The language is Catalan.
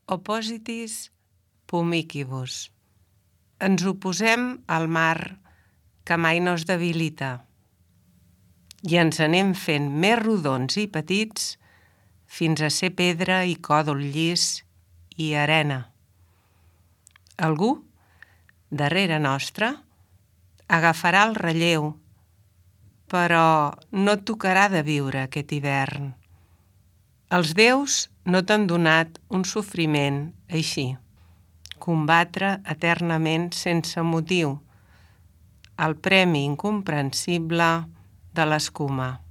Oppositis pumicibus. Ens oposem al mar que mai no es debilita i ens anem fent més rodons i petits fins a ser pedra i còdol llis i arena. Algú, darrere nostre, agafarà el relleu, però no et tocarà de viure aquest hivern. Els déus no t'han donat un sofriment així, combatre eternament sense motiu, el premi incomprensible de l'escuma.